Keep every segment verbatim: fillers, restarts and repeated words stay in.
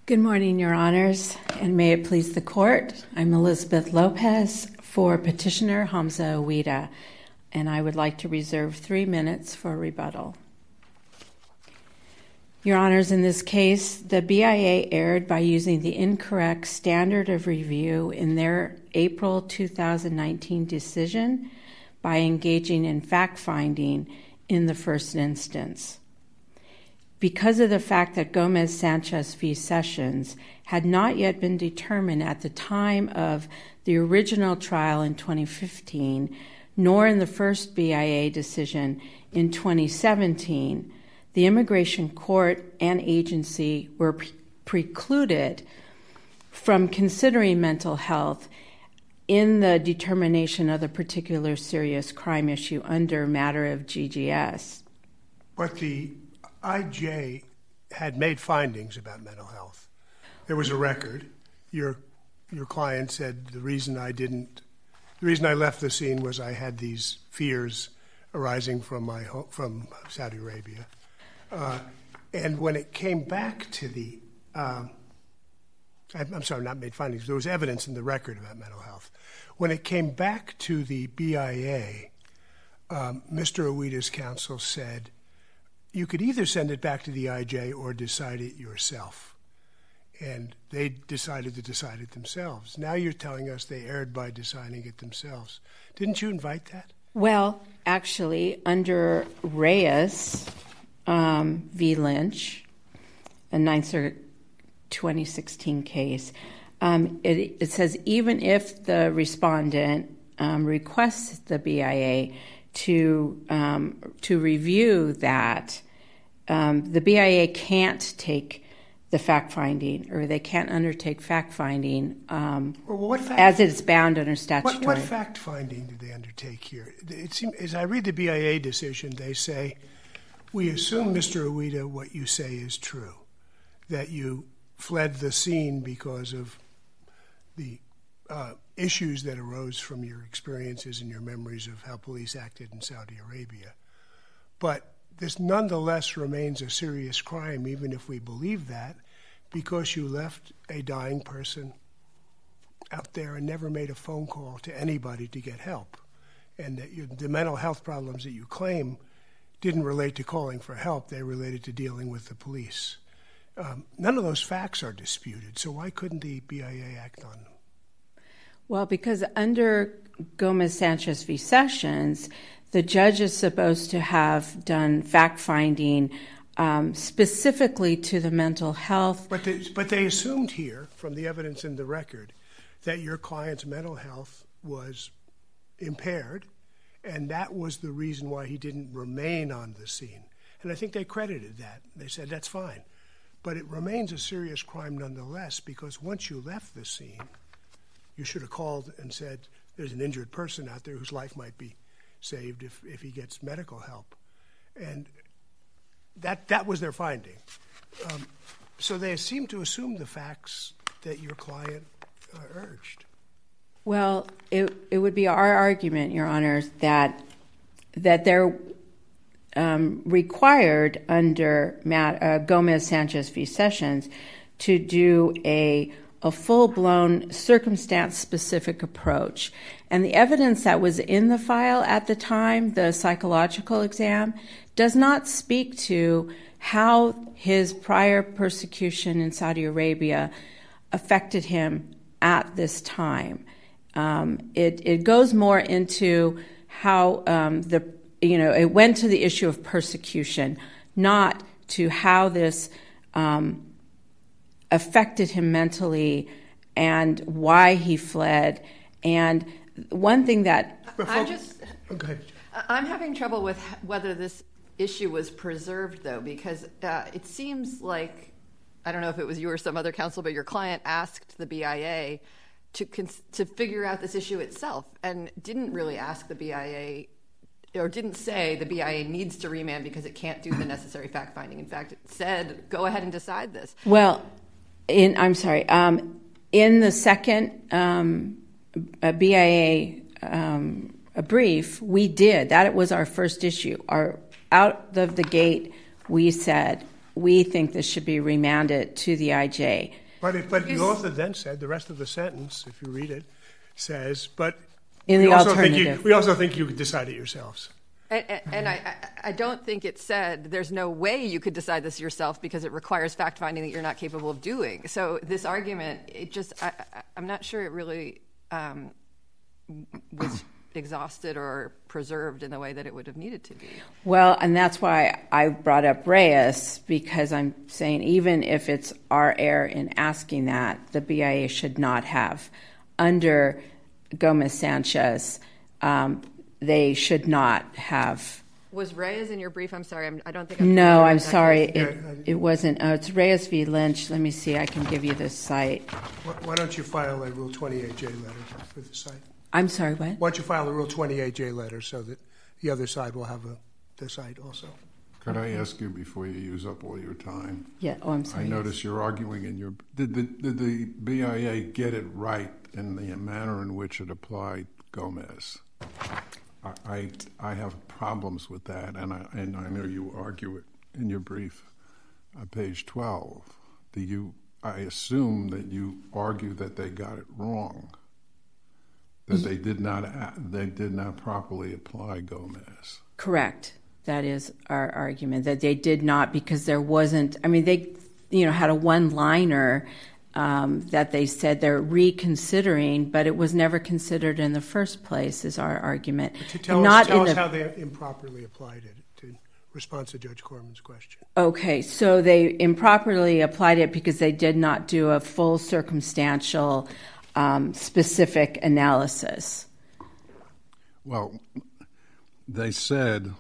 Good morning, Your Honors, and may it please the Court. I'm Elizabeth Lopez for Petitioner Hamza Owita, and I would like to reserve three minutes for rebuttal. Your Honors, in this case, the B I A erred by using the incorrect standard of review in their April two thousand nineteen decision by engaging in fact-finding in the first instance. Because of the fact that Gomez-Sanchez v. Sessions had not yet been determined at the time of the original trial in twenty fifteen, nor in the first B I A decision in twenty seventeen, the immigration court and agency were pre- precluded from considering mental health in the determination of the particular serious crime issue under matter of G G S. But the I J had made findings about mental health. There was a record. Your your client said the reason I didn't, the reason I left the scene was I had these fears arising from my home, from Saudi Arabia. Uh, and when it came back to the, um, I'm, I'm sorry, not made findings. There was evidence in the record about mental health. When it came back to the B I A, um, Mister Owita's counsel said, you could either send it back to the I J or decide it yourself. And they decided to decide it themselves. Now you're telling us they erred by deciding it themselves. Didn't you invite that? Well, actually, under Reyes um, v. Lynch, a Ninth Circuit twenty sixteen case, um, it, it says even if the respondent um, requests the B I A to um, to review that, um, the B I A can't take the fact-finding, or they can't undertake fact-finding um, well, what fact, as it's bound under statutory. What, what fact-finding did they undertake here? It seems, as I read the B I A decision, they say, we assume, Mister Owita, what you say is true, that you fled the scene because of the uh, issues that arose from your experiences and your memories of how police acted in Saudi Arabia. But this nonetheless remains a serious crime, even if we believe that, because you left a dying person out there and never made a phone call to anybody to get help. And that you, the mental health problems that you claim didn't relate to calling for help, they related to dealing with the police. Um, none of those facts are disputed, so why couldn't the B I A act on them? Well, because under Gomez-Sanchez v. Sessions, the judge is supposed to have done fact-finding um, specifically to the mental health. But they, but they assumed here, from the evidence in the record, that your client's mental health was impaired, and that was the reason why he didn't remain on the scene. And I think they credited that. They said, that's fine. But it remains a serious crime nonetheless, because once you left the scene, you should have called and said, there's an injured person out there whose life might be saved if, if he gets medical help. And that that was their finding. Um, so they seem to assume the facts that your client uh, urged. Well, it it would be our argument, Your Honors, that that they're um, required under Matt, uh, Gomez-Sanchez v. Sessions to do a a full-blown circumstance-specific approach. And the evidence that was in the file at the time, the psychological exam, does not speak to how his prior persecution in Saudi Arabia affected him at this time. Um, it, it goes more into how um, the, you know, it went to the issue of persecution, not to how this um, affected him mentally and why he fled. And one thing that I'm just okay. I'm having trouble with whether this issue was preserved, though, because uh, it seems like, I don't know if it was you or some other counsel, but your client asked the B I A to cons- to figure out this issue itself and didn't really ask the B I A, or didn't say the B I A needs to remand because it can't do the necessary fact-finding. In fact, it said, go ahead and decide this. Well, in I'm sorry, um, in the second um, a B I A um, a brief, we did. That was our first issue. Our out of the gate, we said we think this should be remanded to the I J. But, it, but you also then said, the rest of the sentence, if you read it, says, but in we, the also alternative. think you, we also think you could decide it yourselves. And, and, and I, I don't think it said there's no way you could decide this yourself because it requires fact-finding that you're not capable of doing. So this argument, it just, I, I, I'm not sure it really um, was exhausted or preserved in the way that it would have needed to be. Well, and that's why I brought up Reyes, because I'm saying even if it's our error in asking that, the B I A should not have. Under Gomez-Sanchez, um, they should not have. Was Reyes in your brief? I'm sorry, I'm, I don't think I'm No, I'm sorry. Case. It, it wasn't. Oh, it's Reyes v. Lynch. Let me see. I can give you the site. Why don't you file a Rule twenty-eight J letter for the site? I'm sorry, what? Why don't you file a Rule twenty-eight J letter so that the other side will have a, the site also? Could I ask you before you use up all your time? Yeah. Oh, I'm sorry. I notice you're arguing in your. Did the did the B I A get it right in the manner in which it applied Gomez? I I, I have problems with that, and I and I know you argue it in your brief, uh, page twelve. Do you? I assume that you argue that they got it wrong. That they did not they did not properly apply Gomez. Correct. That is our argument, that they did not, because there wasn't, I mean, they, you know, had a one-liner um, that they said they're reconsidering, but it was never considered in the first place, is our argument. But to tell not us, tell in us the, how they improperly applied it, to respond to Judge Corman's question. Okay, so they improperly applied it because they did not do a full circumstantial um, specific analysis. Well, they said,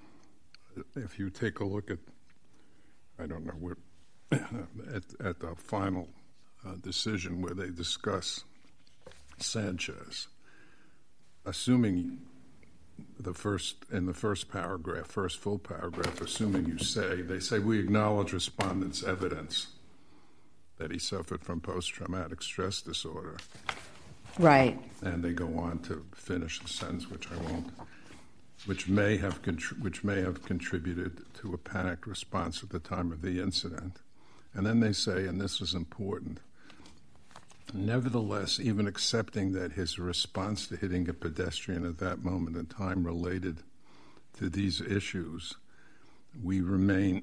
if you take a look at, I don't know, where, at, at the final uh, decision where they discuss Sanchez, assuming the first, in the first paragraph, first full paragraph, assuming you say, they say, we acknowledge respondent's evidence that he suffered from post-traumatic stress disorder. Right. And they go on to finish the sentence, which I won't, which may have contri- which may have contributed to a panicked response at the time of the incident. And then they say, and this is important, nevertheless, even accepting that his response to hitting a pedestrian at that moment in time related to these issues, we remain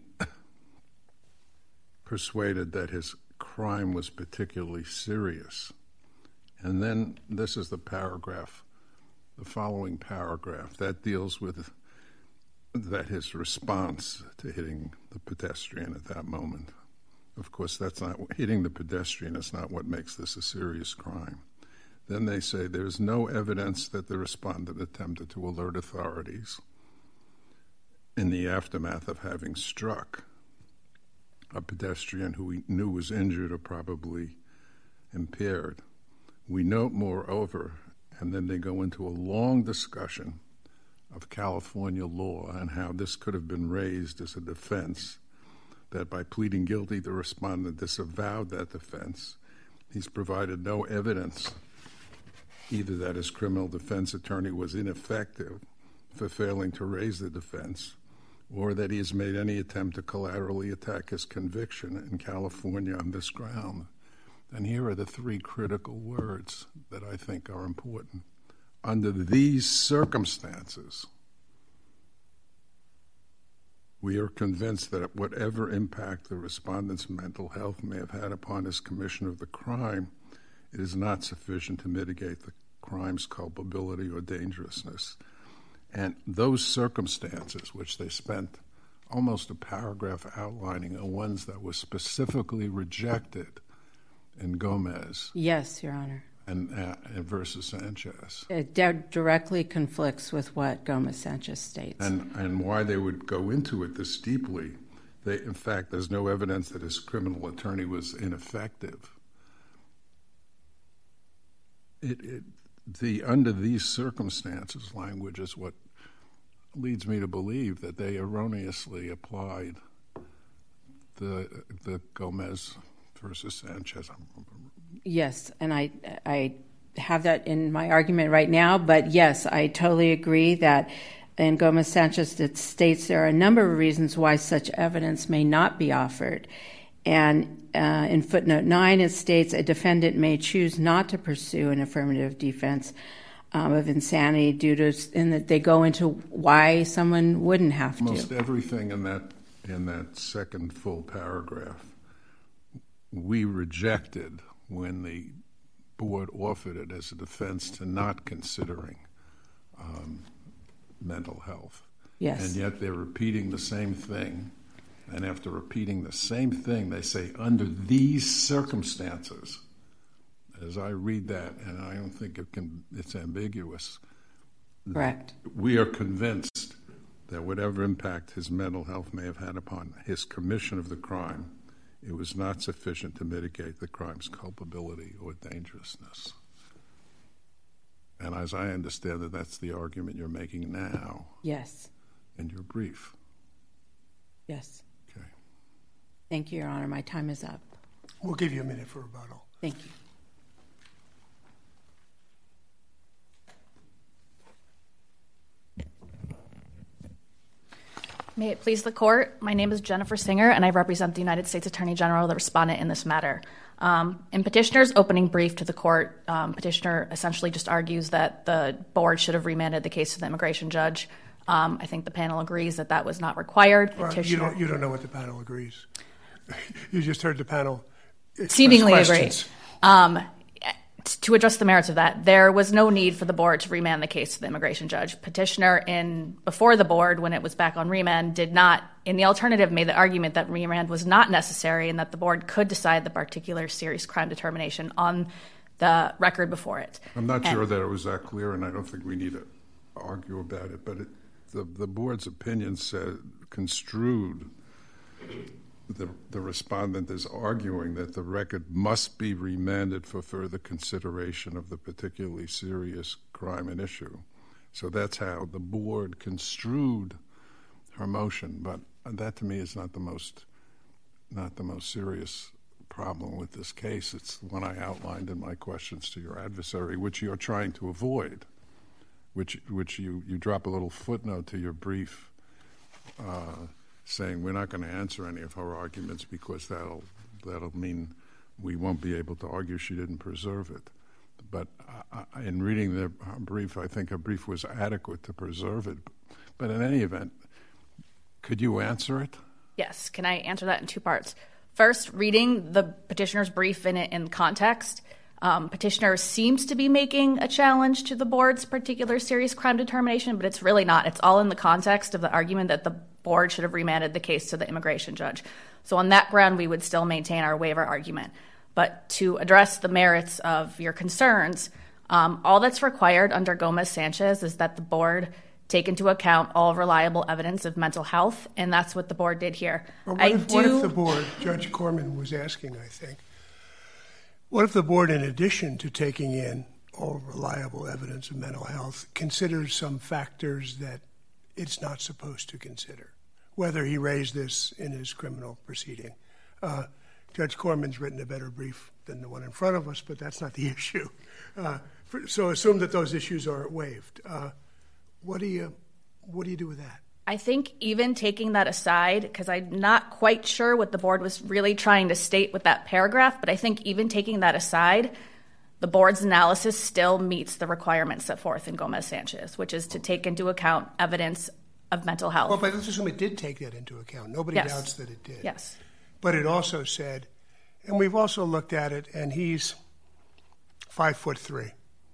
persuaded that his crime was particularly serious. And then this is the paragraph, the following paragraph, that deals with that his response to hitting the pedestrian at that moment. Of course, that's not, hitting the pedestrian is not what makes this a serious crime. Then they say there's no evidence that the respondent attempted to alert authorities in the aftermath of having struck a pedestrian who he knew was injured or probably impaired. We note, moreover, and then they go into a long discussion of California law and how this could have been raised as a defense, that by pleading guilty, the respondent disavowed that defense. He's provided no evidence either that his criminal defense attorney was ineffective for failing to raise the defense, or that he has made any attempt to collaterally attack his conviction in California on this ground. And here are the three critical words that I think are important. Under these circumstances, we are convinced that whatever impact the respondent's mental health may have had upon his commission of the crime, it is not sufficient to mitigate the crime's culpability or dangerousness. And those circumstances, which they spent almost a paragraph outlining, are ones that were specifically rejected in Gomez. Yes, Your Honor. And, uh, and versus Sanchez. It di- directly conflicts with what Gomez-Sanchez states. And and why they would go into it this deeply. They, in fact, there's no evidence that his criminal attorney was ineffective. It, it the under these circumstances language is what leads me to believe that they erroneously applied the the Gomez versus Sanchez. Yes, and I I have that in my argument right now, but yes, I totally agree that in Gomez-Sanchez, it states there are a number of reasons why such evidence may not be offered. And uh, in footnote nine, it states a defendant may choose not to pursue an affirmative defense um, of insanity due to, and that they go into why someone wouldn't have to. Most everything in that in that second full paragraph, we rejected when the board offered it as a defense to not considering um, mental health. Yes. And yet they're repeating the same thing. And after repeating the same thing, they say, under these circumstances, as I read that, and I don't think it can, it's ambiguous. Correct. We are convinced that whatever impact his mental health may have had upon his commission of the crime, it was not sufficient to mitigate the crime's culpability or dangerousness. And as I understand it, that's the argument you're making now. Yes. In your brief. Yes. Okay. Thank you, Your Honor. My time is up. We'll give you a minute for rebuttal. Thank you. May it please the court, my name is Jennifer Singer, and I represent the United States Attorney General, the respondent in this matter. Um, in petitioner's opening brief to the court, um, petitioner essentially just argues that the board should have remanded the case to the immigration judge. Um, I think the panel agrees that that was not required. Well, you don't. You don't know what the panel agrees. You just heard the panel seemingly agree. Um, to address the merits of that, there was no need for the board to remand the case to the immigration judge. Petitioner, in before the board, when it was back on remand, did not, in the alternative, made the argument that remand was not necessary and that the board could decide the particular serious crime determination on the record before it. I'm not and, sure that it was that clear, and I don't think we need to argue about it, but it, the, the board's opinion said, construed The, the respondent is arguing that the record must be remanded for further consideration of the particularly serious crime and issue. So that's how the board construed her motion, but that to me is not the most not the most serious problem with this case. It's the one I outlined in my questions to your adversary, which you're trying to avoid, which which you, you drop a little footnote to your brief uh, saying we're not going to answer any of her arguments because that'll that'll mean we won't be able to argue she didn't preserve it. But I, in reading the brief, I think her brief was adequate to preserve it. But in any event, could you answer it? Yes. Can I answer that in two parts? First, reading the petitioner's brief in in context, um, petitioner seems to be making a challenge to the board's particular serious crime determination, but it's really not. It's all in the context of the argument that the board should have remanded the case to the immigration judge. So on that ground, we would still maintain our waiver argument. But to address the merits of your concerns, um, all that's required under Gomez-Sanchez is that the board take into account all reliable evidence of mental health, and that's what the board did here. Well, what, I if, do, what if the board, Judge Corman was asking, I think, what if the board, in addition to taking in all reliable evidence of mental health, considers some factors that it's not supposed to consider, whether he raised this in his criminal proceeding? Uh, Judge Corman's written a better brief than the one in front of us, but that's not the issue. Uh, for, so assume that those issues are waived. Uh, what do you what do you do with that? I think even taking that aside, because I'm not quite sure what the board was really trying to state with that paragraph, but I think even taking that aside, the board's analysis still meets the requirements set forth in Gomez-Sanchez, which is to take into account evidence of mental health. Well, but let's assume it did take that into account. Nobody yes. doubts that it did. Yes. But it also said, and we've also looked at it, and he's five foot three,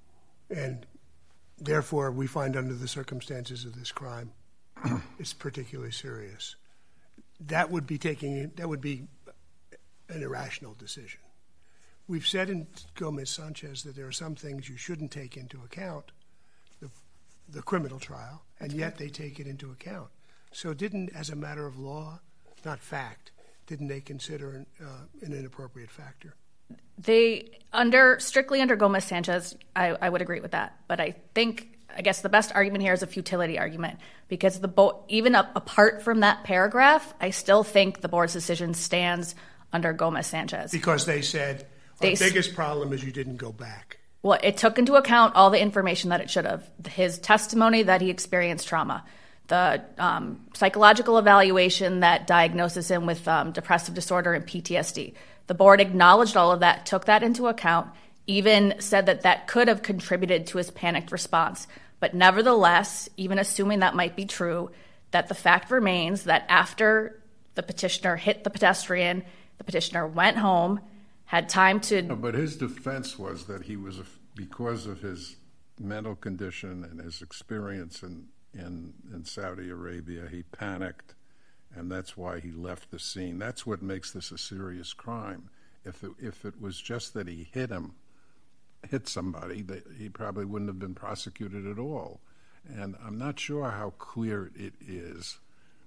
and therefore we find under the circumstances of this crime, it's particularly serious. That would be taking that would be an irrational decision. We've said in Gomez-Sanchez that there are some things you shouldn't take into account, the, the criminal trial, and yet they take it into account. So didn't, as a matter of law, not fact, didn't they consider an, uh, an inappropriate factor? They, under strictly under Gomez-Sanchez, I, I would agree with that. But I think, I guess the best argument here is a futility argument, because the bo- even up, apart from that paragraph, I still think the board's decision stands under Gomez-Sanchez. Because they said, our they biggest problem is you didn't go back. Well, it took into account all the information that it should have. His testimony that he experienced trauma, the um, psychological evaluation that diagnoses him with um, depressive disorder and P T S D. The board acknowledged all of that, took that into account, even said that that could have contributed to his panicked response. But nevertheless, even assuming that might be true, that the fact remains that after the petitioner hit the pedestrian, the petitioner went home, had time to... No, but his defense was that he was, because of his mental condition and his experience in, in, in Saudi Arabia, he panicked, and that's why he left the scene. That's what makes this a serious crime. If it, if it was just that he hit him, hit somebody, that he probably wouldn't have been prosecuted at all. And I'm not sure how clear it is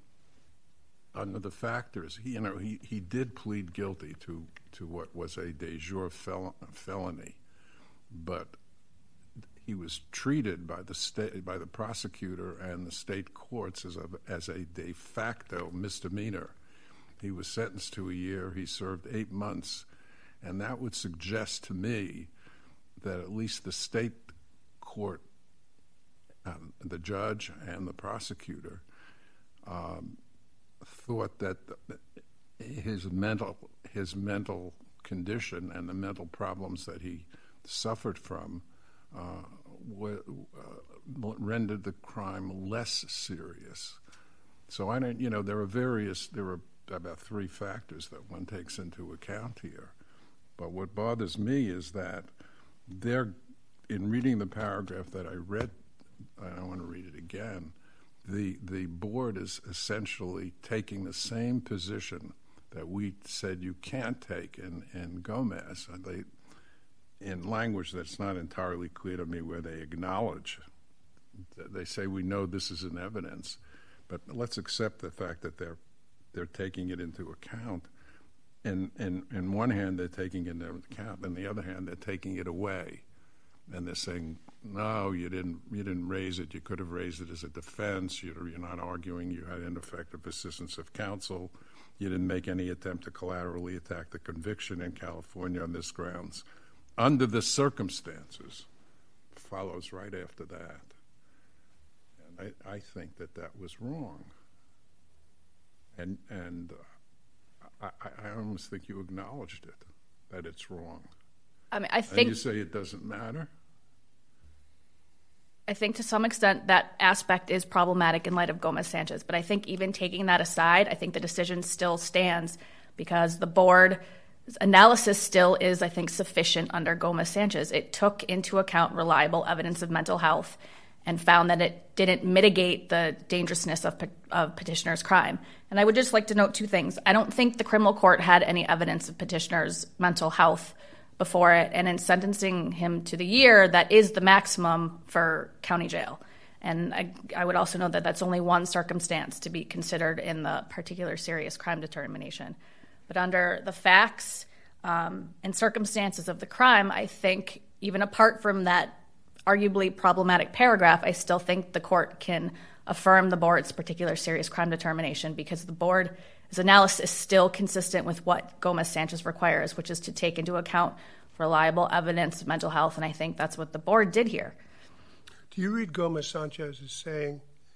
under the factors. He, you know, he, he did plead guilty to, to what was a de jure fel- felony, but he was treated by the state, by the prosecutor and the state courts as a, as a de facto misdemeanor. He was sentenced to a year. He served eight months, and that would suggest to me that at least the state court, um, the judge and the prosecutor, um, thought that his mental his mental condition and the mental problems that he suffered from uh, w- uh, rendered the crime less serious. So I don't, you know, there are various, there are about three factors that one takes into account here. But what bothers me is that they're, in reading the paragraph that I read, I don't want to read it again, the the board is essentially taking the same position that we said you can't take in, in Gomez. And they, in language that's not entirely clear to me, where they acknowledge, they say we know this is in evidence, but let's accept the fact that they're they're taking it into account. And in in one hand they're taking it into account, and the other hand they're taking it away, and they're saying, no, you didn't you didn't raise it. You could have raised it as a defense. You're, you're not arguing you had ineffective assistance of counsel. You didn't make any attempt to collaterally attack the conviction in California on this grounds. Under the circumstances, follows right after that. And I, I think that that was wrong. And and uh, I, I almost think you acknowledged it, that it's wrong. I mean, I think... And you say it doesn't matter? I think to some extent that aspect is problematic in light of Gomez-Sanchez. But I think even taking that aside, I think the decision still stands because the board's analysis still is, I think, sufficient under Gomez-Sanchez. It took into account reliable evidence of mental health and found that it didn't mitigate the dangerousness of, of petitioner's crime. And I would just like to note two things. I don't think the criminal court had any evidence of petitioner's mental health before it, and in sentencing him to the year, that is the maximum for county jail. And I, I would also note that that's only one circumstance to be considered in the particular serious crime determination. But under the facts um, and circumstances of the crime, I think even apart from that arguably problematic paragraph, I still think the court can affirm the board's particular serious crime determination because the board's analysis is still consistent with what Gomez-Sanchez requires, which is to take into account reliable evidence of mental health, and I think that's what the board did here. Do you read Gomez-Sanchez as saying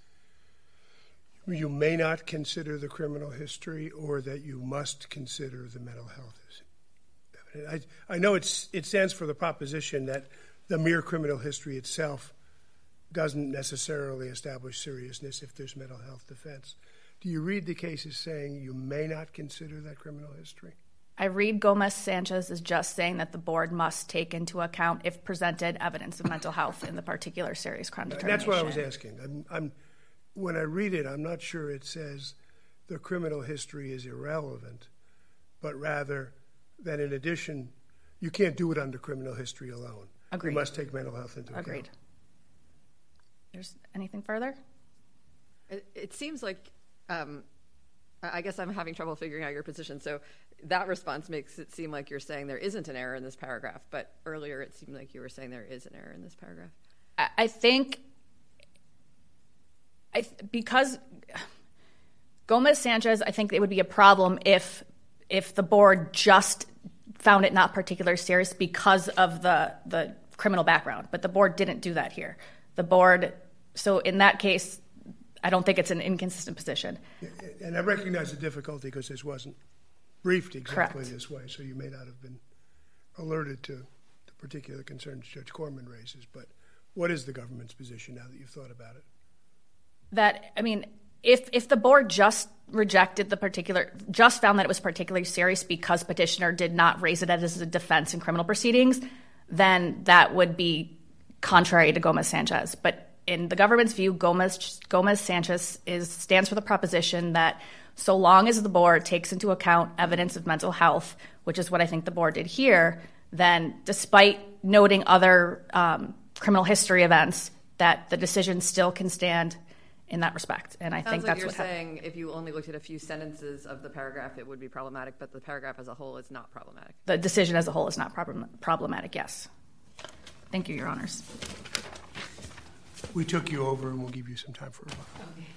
you may not consider the criminal history or that you must consider the mental health? I, I know it's, it stands for the proposition that the mere criminal history itself doesn't necessarily establish seriousness if there's mental health defense. Do you read the cases saying you may not consider that criminal history? I read Gomez-Sanchez as just saying that the board must take into account, if presented, evidence of mental health in the particular serious crime determination. That's what I was asking. I'm, I'm, when I read it, I'm not sure it says the criminal history is irrelevant, but rather that in addition, you can't do it under criminal history alone. Agreed. You must take mental health into account. Agreed. There's anything further? It, it seems like, um, I guess I'm having trouble figuring out your position. So that response makes it seem like you're saying there isn't an error in this paragraph, but earlier it seemed like you were saying there is an error in this paragraph. I, I think I th- because Gomez-Sanchez, I think it would be a problem if if the board just found it not particularly serious because of the the criminal background, but the board didn't do that here. The board, so in that case, I don't think it's an inconsistent position. And I recognize the difficulty because this wasn't briefed exactly Correct. this way, so you may not have been alerted to the particular concerns Judge Corman raises. But what is the government's position now that you've thought about it? That, I mean, if if the board just rejected the particular, just found that it was particularly serious because petitioner did not raise it as a defense in criminal proceedings, then that would be contrary to Gomez-Sanchez. But in the government's view, Gomez Gomez-Sanchez is stands for the proposition that so long as the board takes into account evidence of mental health, which is what I think the board did here, then despite noting other um, criminal history events, that the decision still can stand in that respect. And I Sounds think like that's you're what saying happened. if you only looked at a few sentences of the paragraph, it would be problematic, but the paragraph as a whole is not problematic. The decision as a whole is not problem- problematic, yes. Thank you, Your Honors. We took you over, and we'll give you some time for a while. Okay.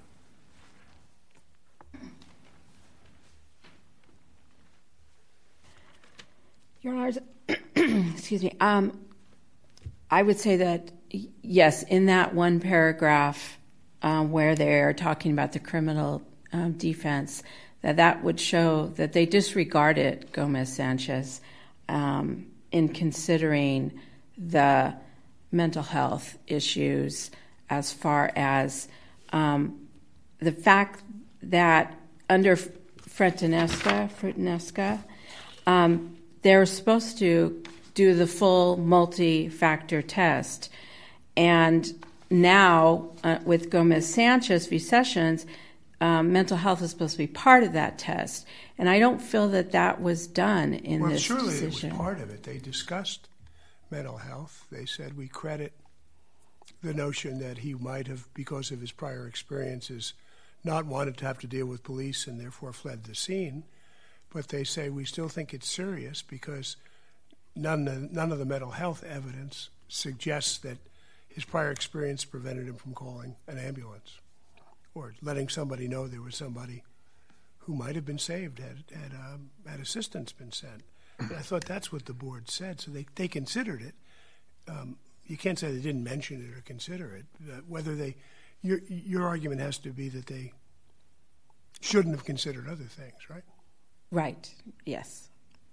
Your Honors, excuse me. Um, I would say that, yes, in that one paragraph um, where they're talking about the criminal um, defense, that that would show that they disregarded Gomez-Sanchez um, in considering the mental health issues as far as um, the fact that under Frentinesca, Frentinesca, um, they're supposed to do the full multi-factor test. And now, uh, with Gomez-Sanchez v. Sessions, um, mental health is supposed to be part of that test. And I don't feel that that was done in well, this surely decision. It was part of it. They discussed mental health. They said we credit the notion that he might have, because of his prior experiences, not wanted to have to deal with police and therefore fled the scene. But they say we still think it's serious because none of, none of the mental health evidence suggests that his prior experience prevented him from calling an ambulance or letting somebody know there was somebody who might have been saved had, had, um, had assistance been sent. And I thought that's what the board said. So they, they considered it. Um, you can't say they didn't mention it or consider it. Uh, whether they, your, your argument has to be that they shouldn't have considered other things, right? Right, yes.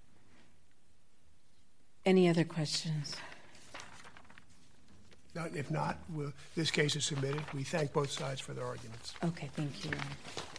Any other questions? Not, if not, we'll, this case is submitted. We thank both sides for their arguments. Okay, thank you.